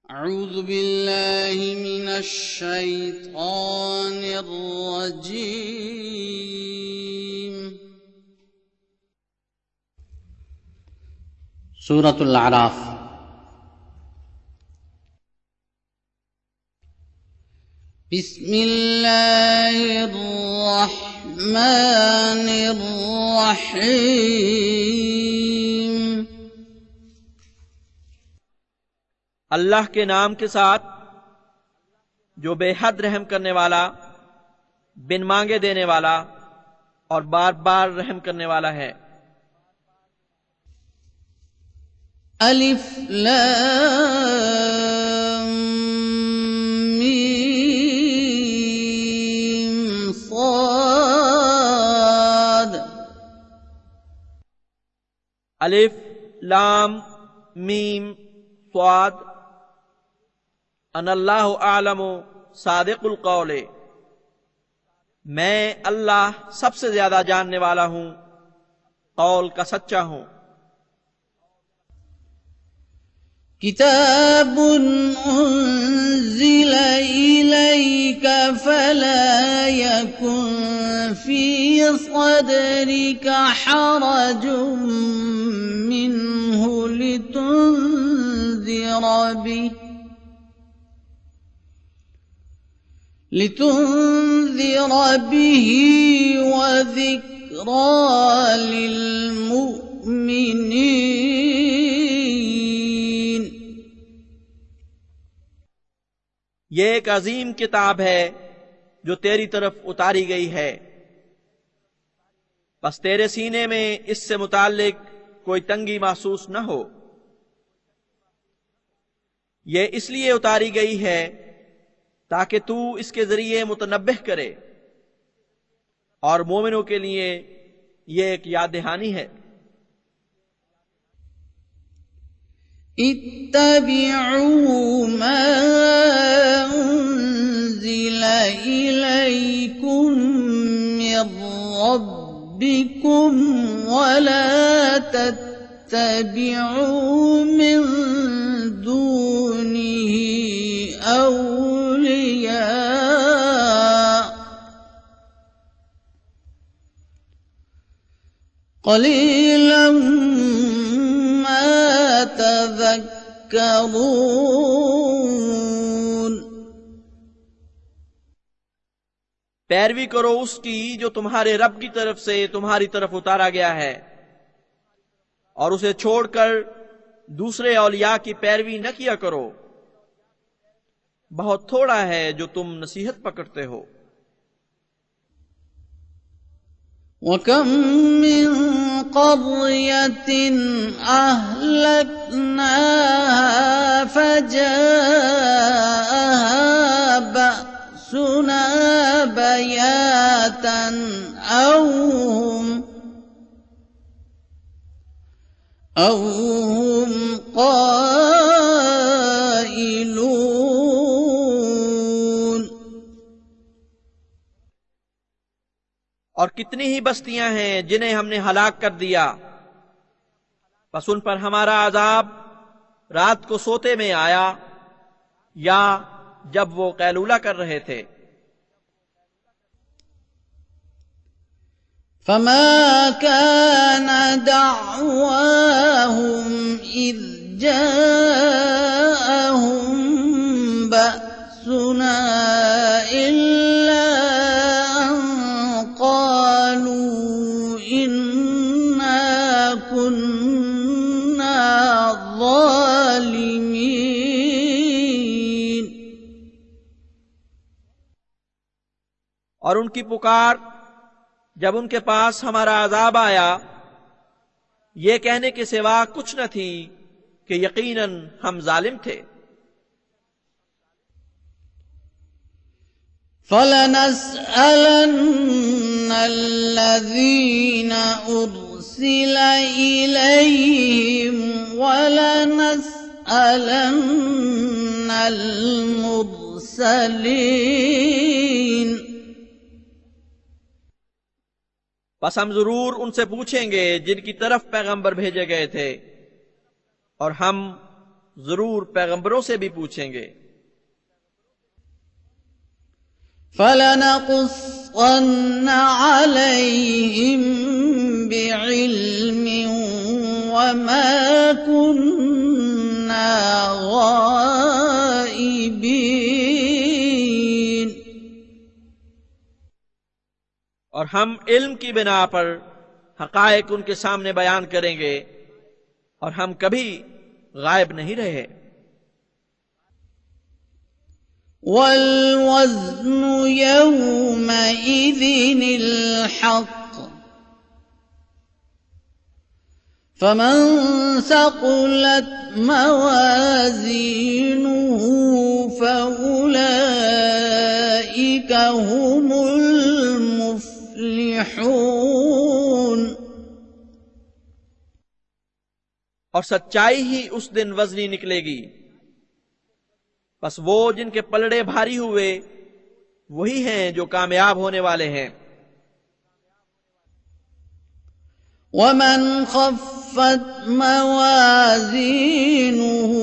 अऊज़ु बिल्लाहि मिनश शैतानिर रजीम। सूरतुल आराफ। बिस्मिल्लाहिर रहमानिर रहीम। अल्लाह के नाम के साथ जो बेहद रहम करने वाला, बिन मांगे देने वाला और बार बार रहम करने वाला है। अलिफ लाम मीम साद। अलिफ लाम मीम स्वाद। अनल्लाहु आलमु सादिकुल कौले, मैं अल्लाह सबसे ज्यादा जानने वाला हूं, कौल का सच्चा हूं। किताबुन उन्ज़िला इलैका फला यकुन फी सदरिका हरजुम मिन्हु लितुन्ज़िर बिही व ज़िक्रा लिलमुअ्मिनीन। ये एक अजीम किताब है जो तेरी तरफ उतारी गई है, बस तेरे सीने में इससे मुताल्लिक कोई तंगी महसूस न हो। ये इसलिए उतारी गई है ताकि तू इसके जरिए मुतनब्बिह करे, और मोमिनों के लिए ये एक याद दहानी है। इत्तबिऊ मा उन्ज़िला इलैकुम मिर रब्बिकुम वला तत्तबिऊ मिन दूनिही औलिया क़लीलन मा तज़क्करून। पैरवी करो उसकी जो तुम्हारे रब की तरफ से तुम्हारी तरफ उतारा गया है, और उसे छोड़कर दूसरे औलिया की पैरवी न किया करो। बहुत थोड़ा है जो तुम नसीहत पकड़ते हो। वकम मिन क़र्यतिन अहलकनाहा फजाअहा बअसुना बयातन औ हुम क़ाइलून। और कितनी ही बस्तियां हैं जिन्हें हमने हलाक कर दिया, बस उन पर हमारा अजाब रात को सोते में आया या जब वो कैलूला कर रहे थे। फमा कान दअवाहुम इज़ जाअहुम बअसुना इल्ला अन क़ालू इन्ना कुन्ना ज़ालिमीन। और उनकी पुकार जब उनके पास हमारा अजाब आया, ये कहने के सिवा कुछ न थी कि यकीनन हम जालिम थे। फलनस्अलन्नल्लज़ीना उर्सिला इलैहिम वलनस्अलन्नल मुरसलीन। बस हम जरूर उनसे पूछेंगे जिनकी तरफ पैगंबर भेजे गए थे, और हम जरूर पैगंबरों से भी पूछेंगे। फलनकुस्सन्न अलैहिम बिइल्मिन वमा कुन्ना गाइबीन। और हम इल्म की बिना पर हकायक उनके सामने बयान करेंगे और हम कभी गायब नहीं रहे। वल्वज़्नु यौमइज़िनिल हक़्क़ फमन सक़ुलत मवाज़ीनुहु फउलाइका हुमुल मुफ्लिहून। और सच्चाई ही उस दिन वजनी निकलेगी, बस वो जिनके पलड़े भारी हुए वही हैं जो कामयाब होने वाले हैं। वमन खफ्फत मवाज़ीनुहु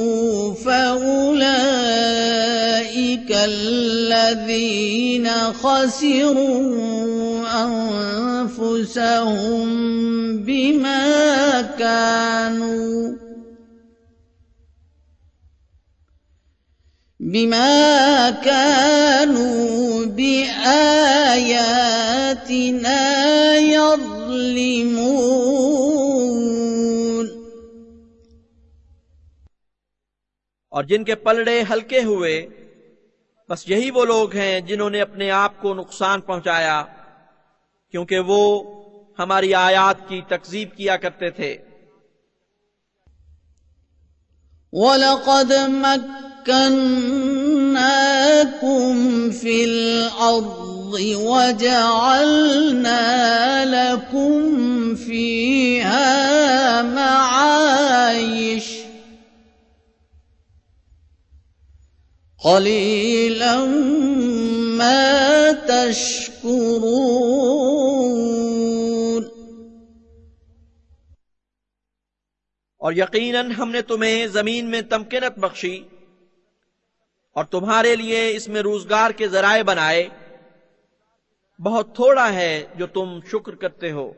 फउलाइका अल्लज़ीना खसिरू अनफुसहुम बिमा कानू बिआयातिना यज़्लिमून। और जिनके पलड़े हल्के हुए बस यही वो लोग हैं जिन्होंने अपने आप को नुकसान पहुंचाया, क्योंकि वो हमारी आयात की तकज़ीब किया करते थे। वलक़द मक्कन्नाकुम फिल अर्ज़ि वजअलना लकुम फ़ीहा मआयिश क़लीलन मा तशकुरून। और यकीनन हमने तुम्हें जमीन में तमकीनत बख्शी और तुम्हारे लिए इसमें रोजगार के जराए बनाए, बहुत थोड़ा है जो तुम शुक्र करते हो।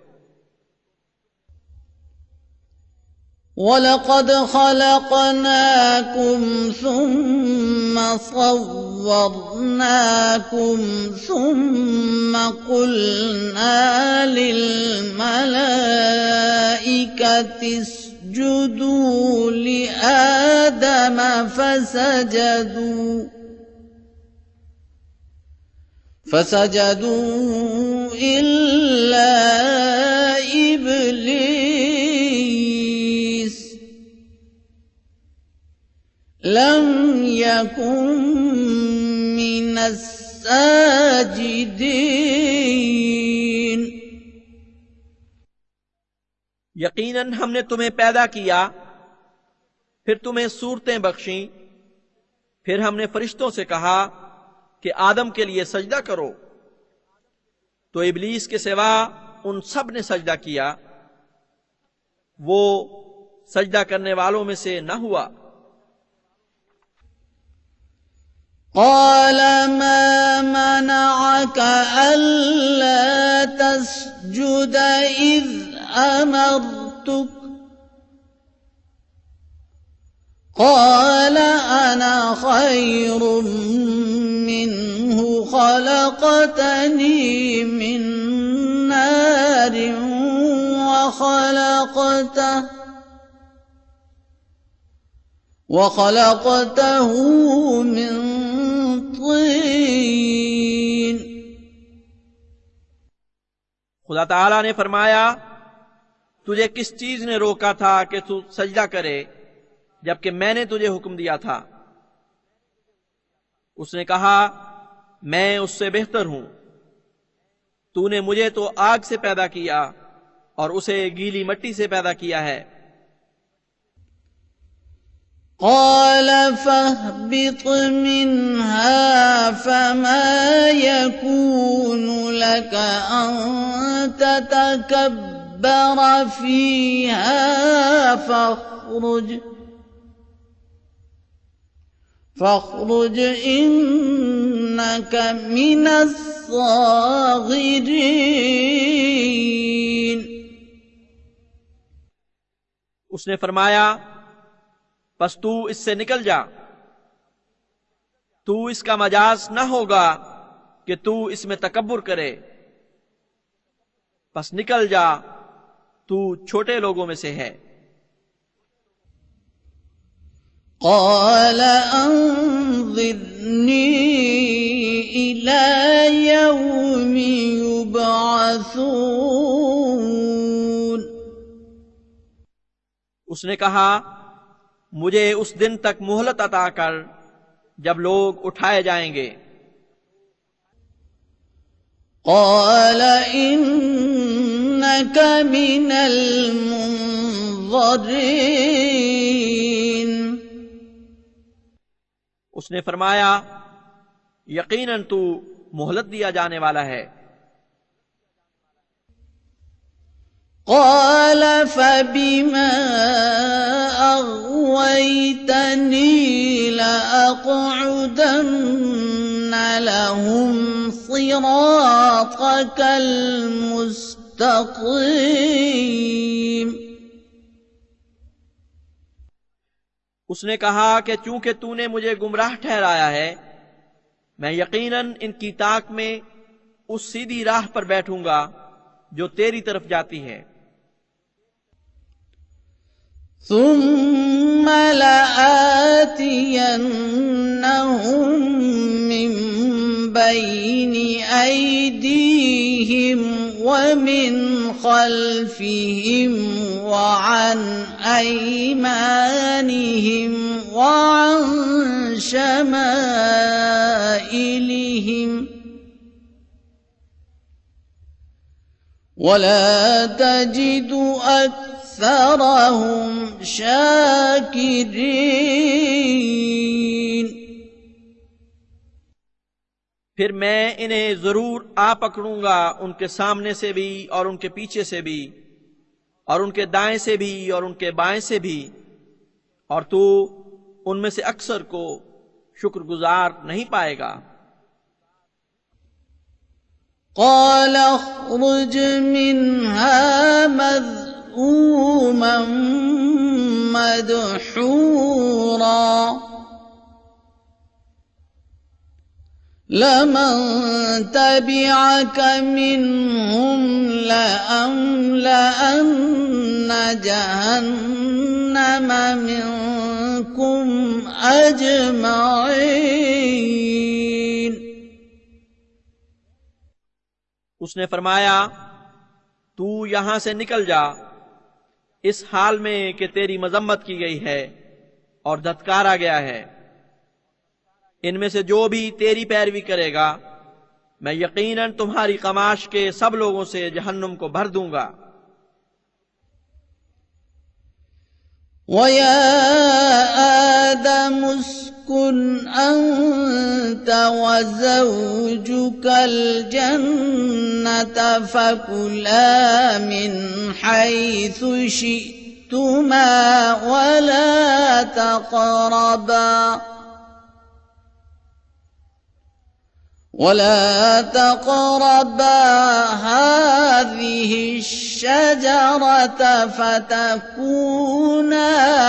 वलक़द ख़लक़नाकुम सुम्मा सव्वरनाकुम सुम्मा क़ुल्ना लिल मलाइकति इसजुदू लिआदम फसजदू इल्ला इब्लीस लम यकुन मिनस साजिदीन। यकीनन हमने तुम्हें पैदा किया, फिर तुम्हें सूरतें बख्शी, फिर हमने फरिश्तों से कहा कि आदम के लिए सजदा करो, तो इब्लीस के सिवा उन सब ने सजदा किया, वो सजदा करने वालों में से न हुआ। क़ाल मा मनअक अल्ला तस्जुद इज़ अमरतुक क़ाल अना खैरुम मिन्हु ख़लक़तनी मिन नारिन वख़लक़तहु मिन तीन। खुदा ताला ने फरमाया, तुझे किस चीज ने रोका था कि तू सजदा करे जबकि मैंने तुझे हुक्म दिया था? उसने कहा, मैं उससे बेहतर हूं। तूने मुझे तो आग से पैदा किया और उसे गीली मिट्टी से पैदा किया है। क़ाल फ़हबित मिन्हा फ़मा यकूनु लक अन ततकब्बर फ़ीहा फ़ख़्रुज फ़ख़्रुज इन्नका मिनस्साग़िरीन। उसने फरमाया, बस तू इससे निकल जा, तू इसका मजाज न होगा कि तू इसमें तकब्बुर करे, बस निकल जा, तू छोटे लोगों में से है। क़ाल अंज़िरनी इला यौमि युबअसून। उसने कहा, मुझे उस दिन तक मोहलत अता कर जब लोग उठाए जाएंगे। क़ाल इन्नका मिनल मुन्ज़रीन। उसने फरमाया, यकीनन तू मोहलत दिया जाने वाला है। क़ाल फ़बिमा अग़वैतनी लअक़उदन्न लहुम सिरातकल मुस्तक़ीम। उसने कहा कि चूंकि तूने मुझे गुमराह ठहराया है, मैं यकीनन इनकी ताक में उस सीधी राह पर बैठूंगा जो तेरी तरफ जाती है। सुम्म लआतियन्नहुम मिन बैनि ऐदीहिम व मिन खल्फिहिम व अन ऐमानिहिम व अन शमाइलिहिम वला तजिदु अक्सरहुम शाकिरीन। फिर मैं इन्हें जरूर आ पकड़ूंगा, उनके सामने से भी और उनके पीछे से भी और उनके दाएं से भी और उनके बाएं से भी, और तू उनमें से अक्सर को शुक्रगुजार नहीं पाएगा। क़ाल अख़्रुज मिन्हा मज़्मूमन मदहूरा लमन तबिअक मिन्हुम लअम्लअन्न जहन्नम मिनकुम अजमईन। उसने फरमाया, तू यहां से निकल जा, इस हाल में कि तेरी मजम्मत की गई है और धत्कारा गया है। इनमें से जो भी तेरी पैरवी करेगा, मैं यकीनन तुम्हारी कमाश के सब लोगों से जहन्नुम को भर दूंगा। वया आदम उस्कुन अंत वज़ौजुकल जन्नत फकुला मिन हैसु शि'तुमा वला तक़रबा हाज़िहि अश्शजरत फ़तकूना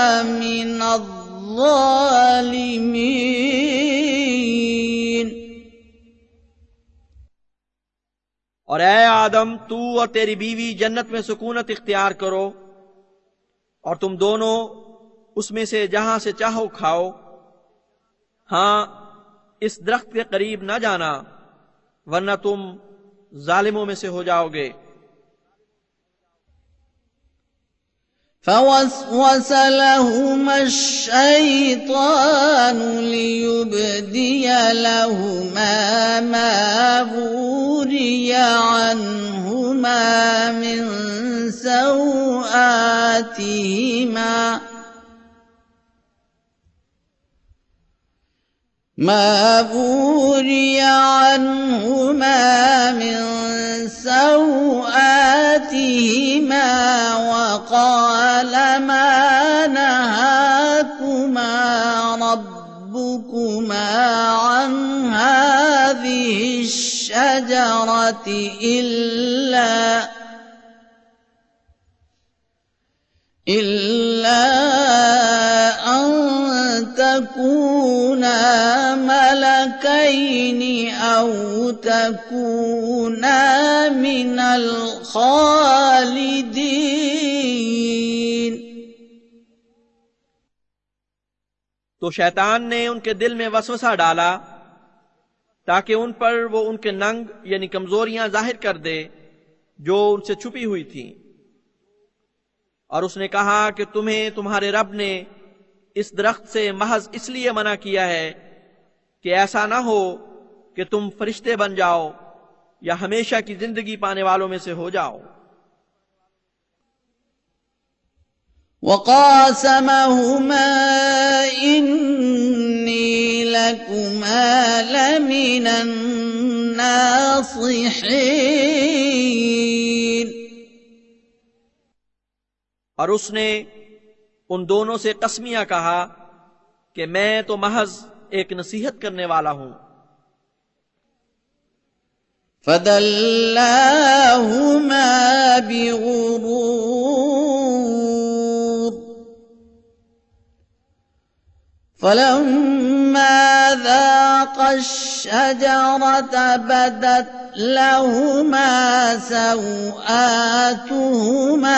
मिनज़्ज़ालिमीन। और ऐ आदम, तू और तेरी बीवी जन्नत में सुकूनत इख्तियार करो और तुम दोनों उसमें से जहां से चाहो खाओ। हां, इस दरख्त के करीब न जाना, वरना तुम जालिमों में से हो जाओगे। फवस्वस लहुमा अश्शैतानु लियुब्दिया लहुमा मा वुरिया अन्हुमा मिन सौआतिहिमा वक़ाल मा नहाकुमा ربكما عن هذه الشجرة إلا أن تكونا ملكين أو تكونا من الخالدين। तो शैतान ने उनके दिल में वसवसा डाला ताकि उन पर वो उनके नंग यानी कमजोरियां जाहिर कर दे जो उनसे छुपी हुई थी, और उसने कहा कि तुम्हें तुम्हारे रब ने इस दरख्त से महज इसलिए मना किया है कि ऐसा ना हो कि तुम फरिश्ते बन जाओ या हमेशा की जिंदगी पाने वालों में से हो जाओ। वक़ासमहुमा इन्नी लकुमा लमिनन नासिहीन। और उसने उन दोनों से कसमियां कहा कि मैं तो महज एक नसीहत करने वाला हूं। फदल्लाहुमा बिगुरूर फलम्मा ज़ाक़ा अश-शजरता बदत लहुमा सौआतुहुमा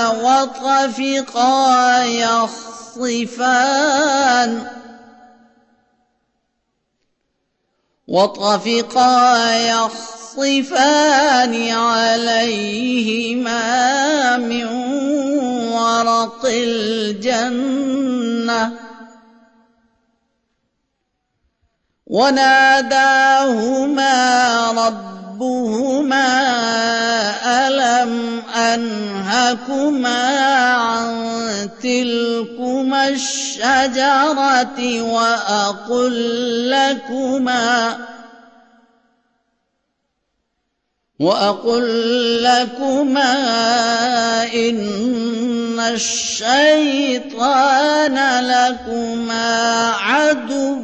वطفقا يخصفان عليهما من ورق الجنة وناداهما ربهما ألم أنهكما عن تلكما الشجرة وأقل لكما إن الشيطان لكما عدو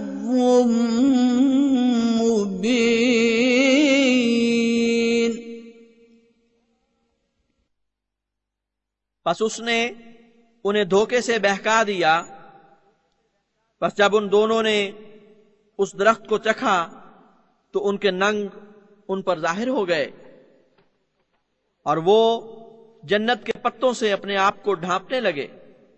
मुबीन। बस उसने उन्हें धोखे से बहका दिया। बस जब उन दोनों ने उस दरख्त को चखा तो उनके नंग उन पर जाहिर हो गए और वो जन्नत के पत्तों से अपने आप को ढांपने लगे।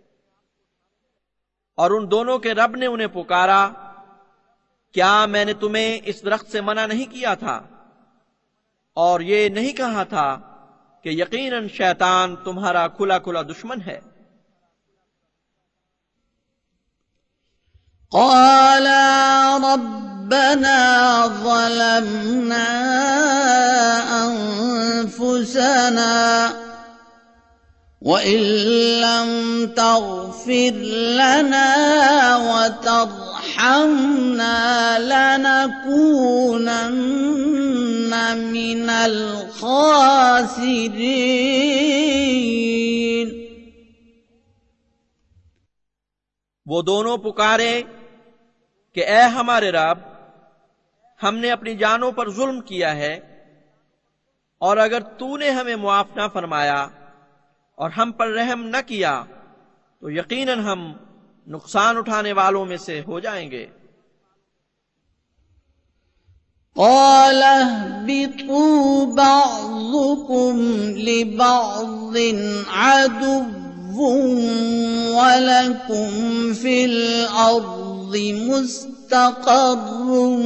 और उन दोनों के रब ने उन्हें पुकारा, क्या मैंने तुम्हें इस दरख्त से मना नहीं किया था और ये नहीं कहा था कि यकीनन शैतान तुम्हारा खुला खुला दुश्मन है। क़ाला रब्बना ज़लमना अनफुसना वइन लम तग़फिर लना वतरहमना लनकूनन्न मिनल खासिरीन। वो दोनों पुकारे कि ऐ हमारे रब, हमने अपनी जानों पर जुल्म किया है और अगर तूने हमें मुआफ ना फरमाया और हम पर रहम न किया तो यकीनन हम नुकसान उठाने वालों में से हो जाएंगे। क़ाल अहबितू बअज़ुकुम लिबअज़िन अदुव्वुन वलकुम फिल अर्ज़ि मुस्तक़र्रुन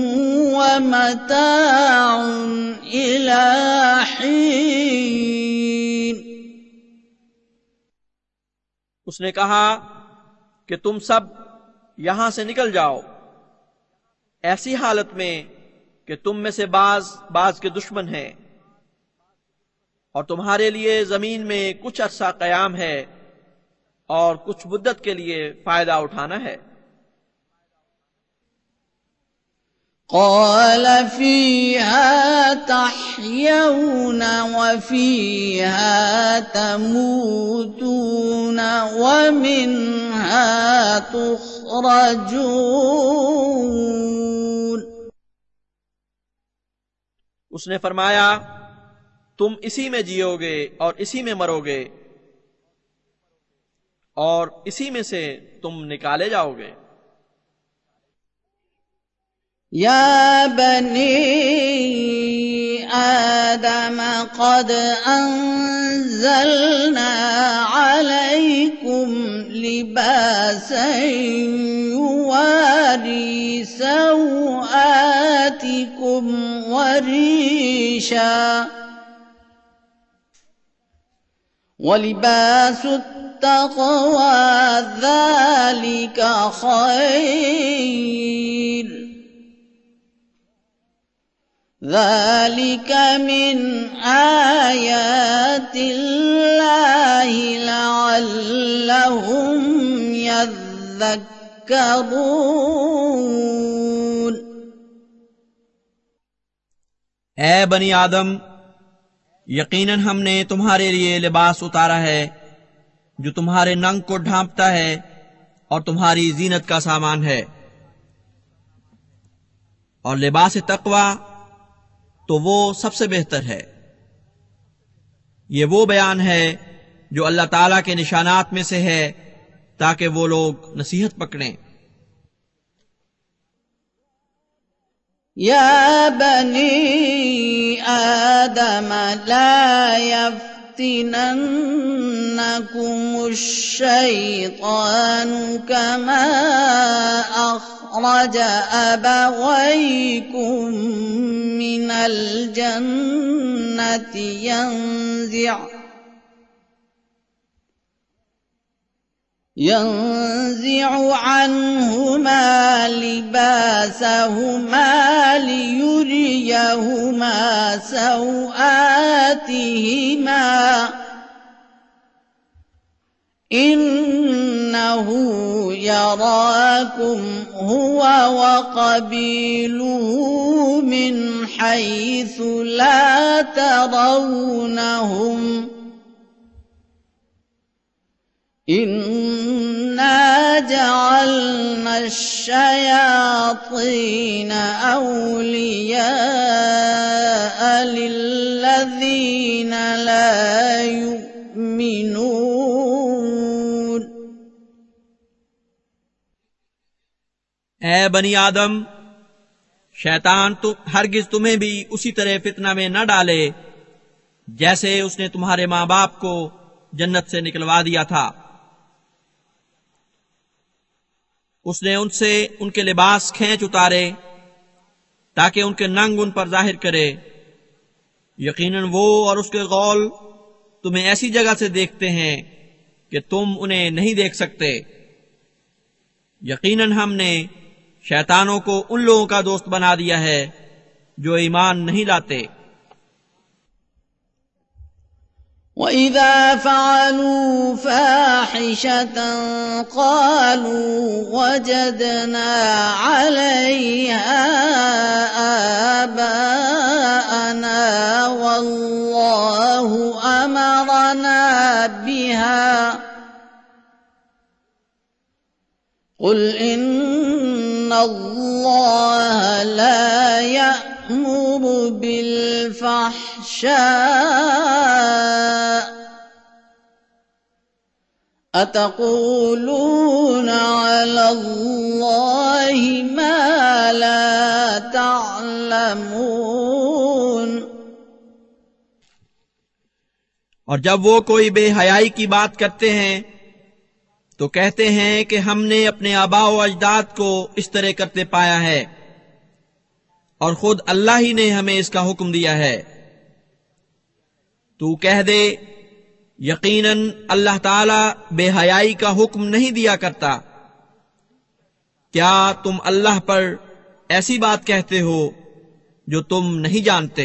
वमताउन इला हीन। उसने कहा कि तुम सब यहां से निकल जाओ ऐसी हालत में कि तुम में से बाज के दुश्मन हैं और तुम्हारे लिए जमीन में कुछ अरसा कयाम है और कुछ मुद्दत के लिए फायदा उठाना है। قال فيها تحيون وفيها تموتون ومنها تخرجون। उसने फरमाया, तुम इसी में जियोगे और इसी में मरोगे और इसी में से तुम निकाले जाओगे। या बनी आदम कद अंज़लना अलैकुम लिबासन युवारी सौआतिकुम वरीशा वलिबासु तक़वा ज़ालिका खैर ذلك من آيات الله لعلهم يذكرون। ऐ बनी आदम, यकीनन हमने तुम्हारे लिए लिबास उतारा है जो तुम्हारे नंग को ढांपता है और तुम्हारी जीनत का सामान है, और लिबास तकवा तो वो सबसे बेहतर है। ये वो बयान है जो अल्लाह ताला के निशानात में से है ताकि वो लोग नसीहत पकड़ें। या बनी आदम ला यफ्तिनन्नकुमुश शैतानु कमा अखरज अबवैकुम मिनल जन्नति यंज़िअ अन्हुमा लिबासहुमा लियुरियहुमा सौआतिहिमा इन्नहु यराकुम हुवा वक़बीलुहु मिन हैसु ला तरौनहुम इन्ना जअलना अश-शयातीन औलियाअ लिल्लज़ीन ला युमिनून। ऐ बनी आदम, शैतान तो हरगिज तुम्हें भी उसी तरह फितना में न डाले जैसे उसने तुम्हारे माँ बाप को जन्नत से निकलवा दिया था। उसने उनसे उनके लिबास खींच उतारे ताकि उनके नंग उन पर जाहिर करे। यकीनन वो और उसके गौल तुम्हें ऐसी जगह से देखते हैं कि तुम उन्हें नहीं देख सकते। यकीनन हमने शैतानों को उन लोगों का दोस्त बना दिया है जो ईमान नहीं लाते। وَإِذَا فَعَلُوا فَاحِشَةً قَالُوا وَجَدْنَا عَلَيْهَا آبَاءَنَا وَاللَّهُ أَمَرَنَا بِهَا قُلْ إِنَّ اللَّهَ لَا يَأْمُرُ بِالْفَحْشَاءِ أَتَقُولُونَ عَلَى اللَّهِ مَا لَا تَعْلَمُونَ। और जब वो कोई बेहयाई की बात करते हैं तो कहते हैं कि हमने अपने आबा व अजदाद को इस तरह करते पाया है और खुद अल्लाह ही ने हमें इसका हुक्म दिया है। तू कह दे, यकीनन अल्लाह ताला बेहयाई का हुक्म नहीं दिया करता। क्या तुम अल्लाह पर ऐसी बात कहते हो जो तुम नहीं जानते?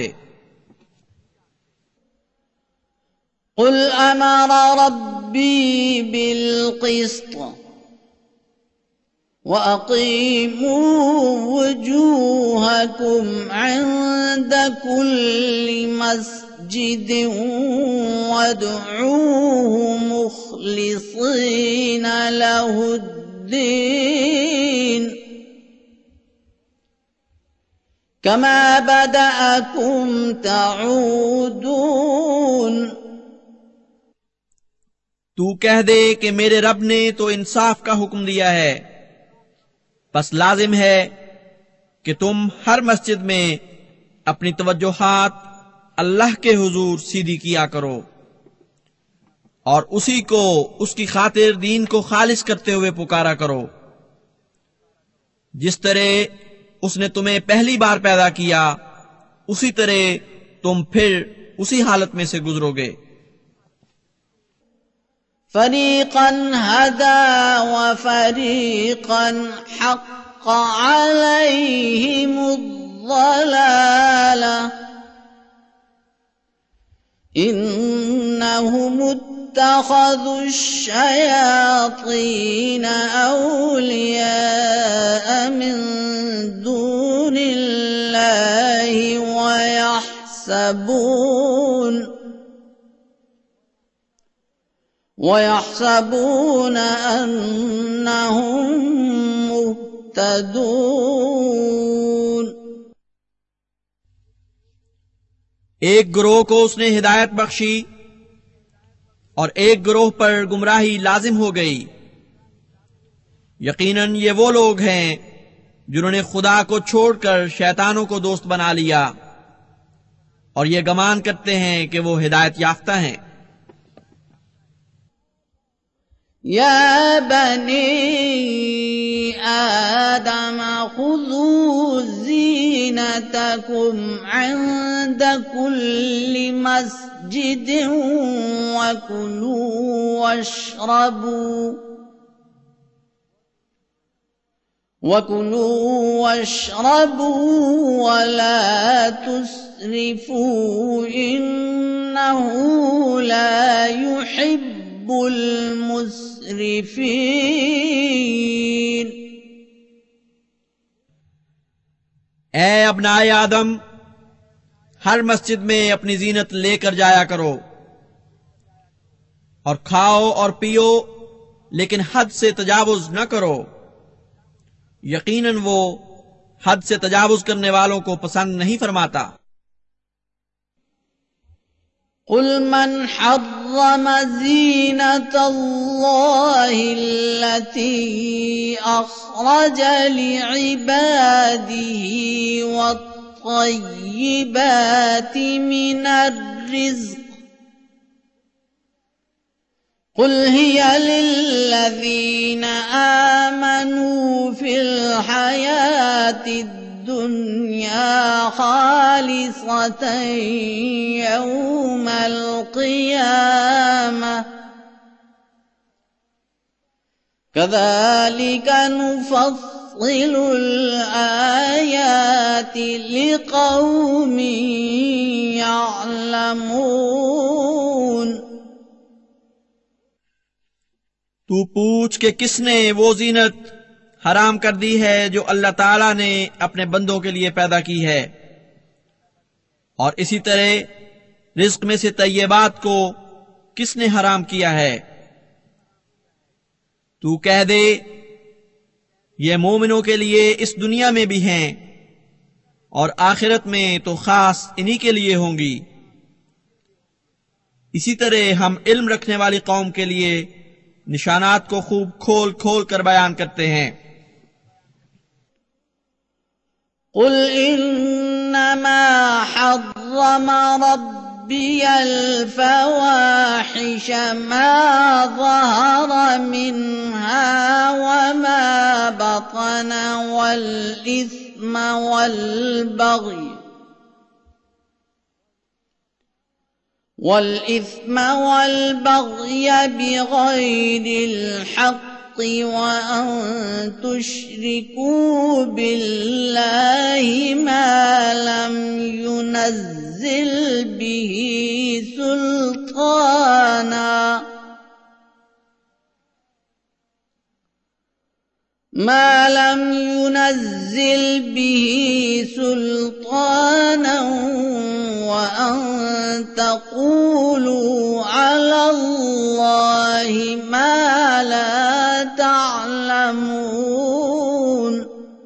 قُلْ أَمَرَ رَبِّي بِالْقِسْطِ وأقيموا وجوهكم عند كل مسجد وادعوه مخلصين له الدين كما بدأكم تعودون तू कह दे कि मेरे रब ने तो इंसाफ का हुक्म दिया है, बस लाजिम है कि तुम हर मस्जिद में अपनी तवज्जोहात अल्लाह के हुजूर सीधी किया करो और उसी को उसकी खातिर दीन को खालिस करते हुए पुकारा करो, जिस तरह उसने तुम्हें पहली बार पैदा किया उसी तरह तुम फिर उसी हालत में से गुजरोगे। फरीक़न हदा व फरीक़न हक़्क़ अलैहिमुद्दलाला इन्नहुम इत्तख़ज़ुश्शयातीन औलियाअ मिन दूनिल्लाहि वयहसबून अन्नहुम मुहतदून। एक गिरोह को उसने हिदायत बख्शी और एक गिरोह पर गुमराही लाजिम हो गई। यकीनन ये वो लोग हैं जिन्होंने खुदा को छोड़कर शैतानों को दोस्त बना लिया और ये गमान करते हैं कि वो हिदायत याफ्ता हैं। या बनी आदम खुदू ज़ीनतकुम इंद कुल्लि मस्जिदिन वकुलू वश्रबू वला तुस्रिफू इन्नहु ला युहिब्बुल मुस्रिफीन। ए अब्नाए आदम, हर मस्जिद में अपनी जीनत लेकर जाया करो और खाओ और पियो, लेकिन हद से तजावुज न करो। यकीनन वो हद से तजावुज करने वालों को पसंद नहीं फरमाता। कुल मन हर्रम ज़ीनतल्लाहि अल्लती अख़रज लिइबादिही वत्तय्यिबाति मिनर रिज़्क़ कुल हिया लिल्लज़ीना आमनू फिल हयातिद दुनिया खालिसतन यौमल क़ियामह कज़ालिका नुफ़स्सिलुल आयाति लिक़ौमिन यअलमून। तू पूछ के किसने वो जीनत हराम कर दी है जो अल्लाह ताला ने अपने बंदों के लिए पैदा की है, और इसी तरह रिज्क में से तय्यबात को किसने हराम किया है। तू कह दे ये मोमिनों के लिए इस दुनिया में भी हैं और आखिरत में तो खास इन्हीं के लिए होंगी। इसी तरह हम इल्म रखने वाली कौम के लिए निशानात को खूब खोल खोल कर बयान करते हैं। कुल इन्नमा हर्रम रब्बियल फवाहिश मा ज़हर मिन्हा वमा बतन वल इस्म वल बग़य बिग़ैरिल हक़्क़ वअन तुश्रिकू बिल्लाहि मा लम युनज़्ज़िल बिही सुल्ताना ما لم ينزل به سلطانا وأن تقولوا على الله ما لا تعلمون।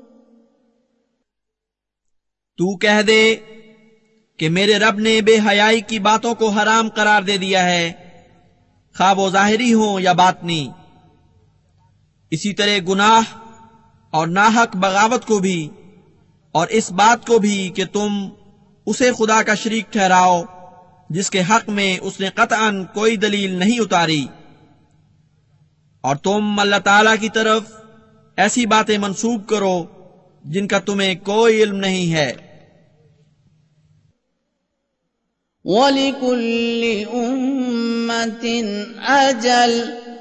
तू कह दे कि मेरे रब ने बेहयाई की बातों को हराम करार दे दिया है, खा वो जाहिरी हो या बातनी। इसी तरह गुनाह और नाहक बगावत को भी, और इस बात को भी कि तुम उसे खुदा का शरीक ठहराओ जिसके हक में उसने कतअन कोई दलील नहीं उतारी, और तुम अल्लाह ताला की तरफ ऐसी बातें मंसूब करो जिनका तुम्हें कोई इल्म नहीं है। वलिकुल्लि उम्मतिन अजल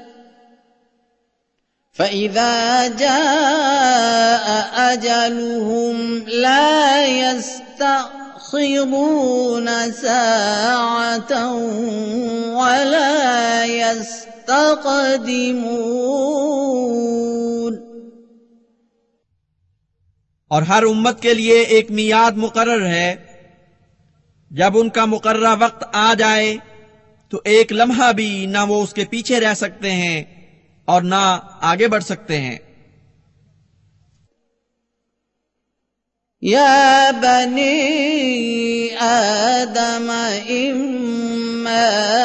फ़इज़ा जाअ अजलुहुम ला यस्तअख़िरून साअतन वला यस्तक़दिमून। और हर उम्मत के लिए एक मियाद मुकर्रर है, जब उनका मुकर्ररा वक्त आ जाए तो एक लम्हा भी ना वो उसके पीछे रह सकते हैं और ना आगे बढ़ सकते हैं। या बनी आदम इम्मा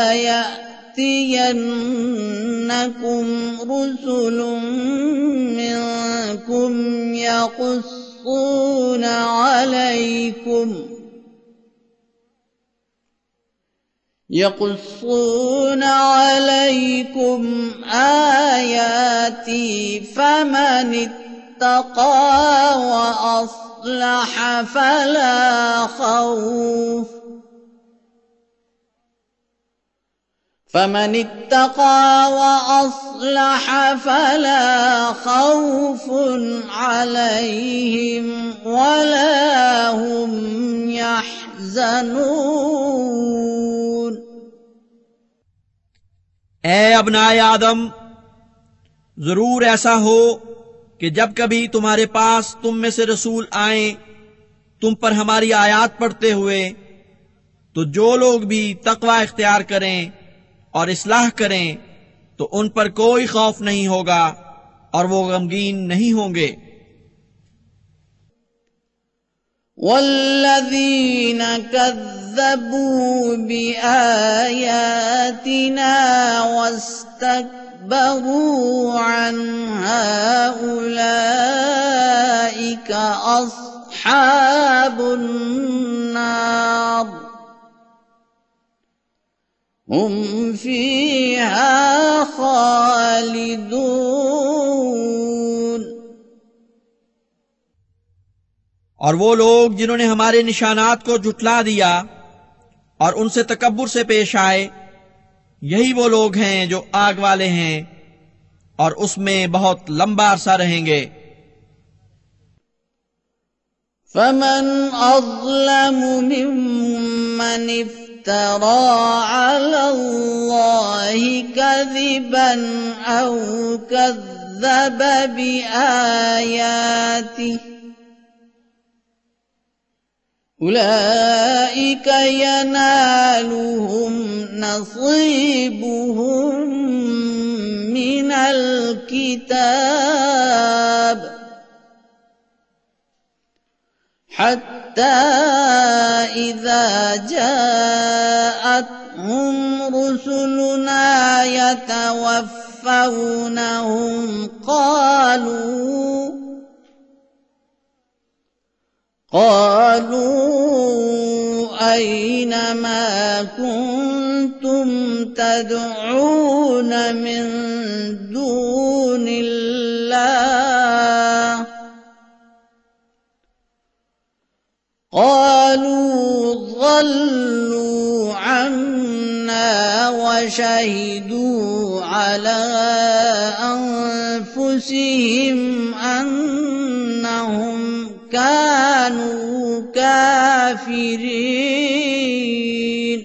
यअतियन्नकुम रुसुलुम मिनकुम यक़ुस्सून अलैकुम आयाती फमन इत्तक़ा व अस्लह फला खौफुन अलैहिम वला हुम यहज़नून। ए अब्नाए आदम, जरूर ऐसा हो कि जब कभी तुम्हारे पास तुम में से रसूल आए तुम पर हमारी आयात पढ़ते हुए, तो जो लोग भी तकवा इख्तियार करें और इस्लाह करें तो उन पर कोई खौफ नहीं होगा और वो गमगीन नहीं होंगे। वल्लज़ीन कज़्ज़बू बिआयातिना वस्तकबरू अन्हा उलाइका अस्हाबुन नार हुम फीहा खालिदून। और वो लोग जिन्होंने हमारे निशानात को झुठला दिया और उनसे तकब्बुर से पेश आए, यही वो लोग हैं जो आग वाले हैं और उसमें बहुत लंबा अरसा रहेंगे। फमन अज़लमु मिम्मन इफ्तरा अलल्लाहि कज़िबन औ कज़्ज़ब बिआयातिहि उलाइक यनालुहुम नसीबुहुम मिनल किताब हत्ता इज़ा जाअतहुम रुसुलुना यतवफ़्फ़ौनहुम قالوا أين ما كنتم تدعون من دون الله قالوا ضلوا عنا وشهدوا على أنفسهم أنهم कानू काफिरीन।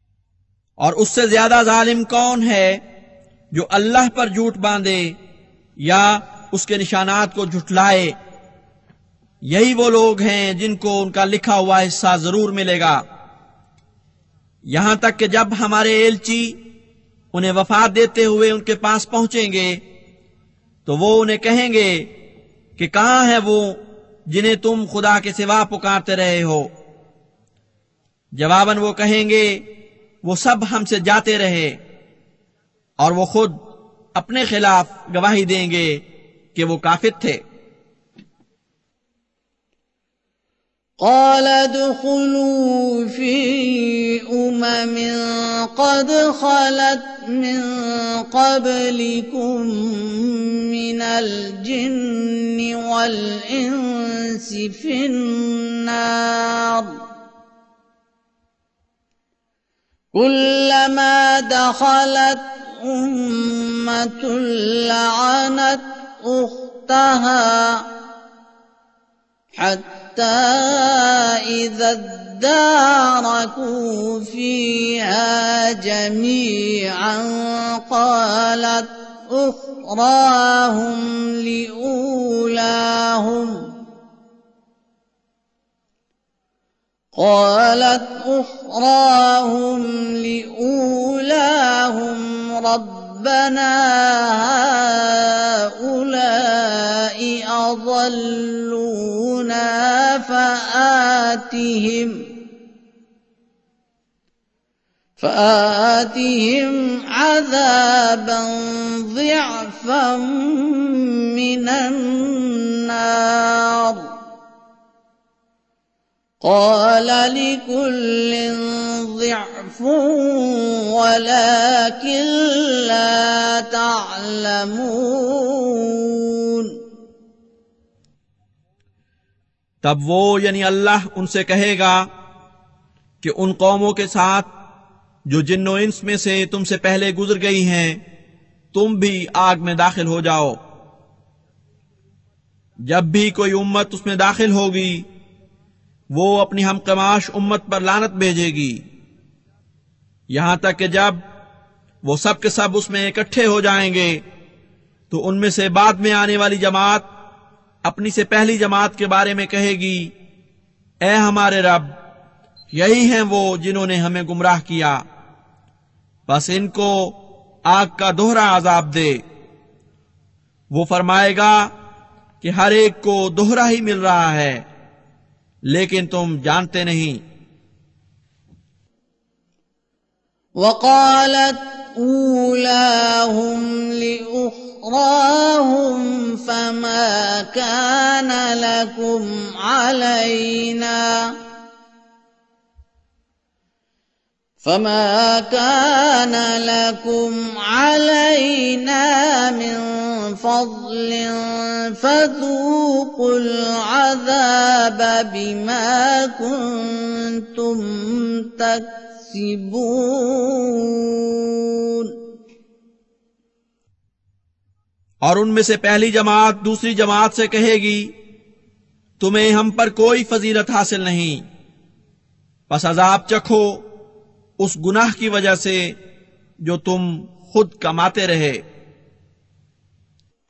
और उससे ज्यादा जालिम कौन है जो अल्लाह पर झूठ बांधे या उसके निशानात को झुठलाए, यही वो लोग हैं जिनको उनका लिखा हुआ हिस्सा जरूर मिलेगा। यहां तक कि जब हमारे एलची उन्हें वफात देते हुए उनके पास पहुंचेंगे तो वो उन्हें कहेंगे कि कहां है वो जिन्हें तुम खुदा के सिवा पुकारते रहे हो। जवाबन वो कहेंगे, वो सब हमसे जाते रहे, और वो खुद अपने खिलाफ गवाही देंगे कि वो काफिर थे। قال ادخلوا في قد خلت من قبلكم من الجن والإنس في النار كلما دخلت أمة لعنت أختها حتى إذا اداركوا فيها جميعا قالت أخراهم لأولاهم ربنا هؤلاء أضلونا فآتهم عذابا ضعفا من النار قال لكل ضعف ولكن لا تعلمون। तब वो यानी अल्लाह उनसे कहेगा कि उन कौमों के साथ जो जिन्नो इंस में से तुमसे पहले गुजर गई हैं, तुम भी आग में दाखिल हो जाओ। जब भी कोई उम्मत उसमें दाखिल होगी वो अपनी हमकमाश उम्मत पर लानत भेजेगी, यहां तक कि जब वो सब के सब उसमें इकट्ठे हो जाएंगे तो उनमें से बाद में आने वाली जमात अपनी से पहली जमात के बारे में कहेगी, ऐ हमारे रब, यही हैं वो जिन्होंने हमें गुमराह किया, बस इनको आग का दोहरा अजाब दे। वो फरमाएगा कि हर एक को दोहरा ही मिल रहा है, लेकिन तुम जानते नहीं। वक़ालत ऊलाहुम लिउख़राहुम फमा कान लकुम अलैना मिन फ़ज़लिन फ़ज़ूक़ुल अज़ाब बिमा कुन्तुम तक्सिबून। और उनमें से पहली जमात दूसरी जमात से कहेगी, तुम्हें हम पर कोई फजीलत हासिल नहीं, बस अजाब चखो उस गुनाह की वजह से जो तुम खुद कमाते रहे।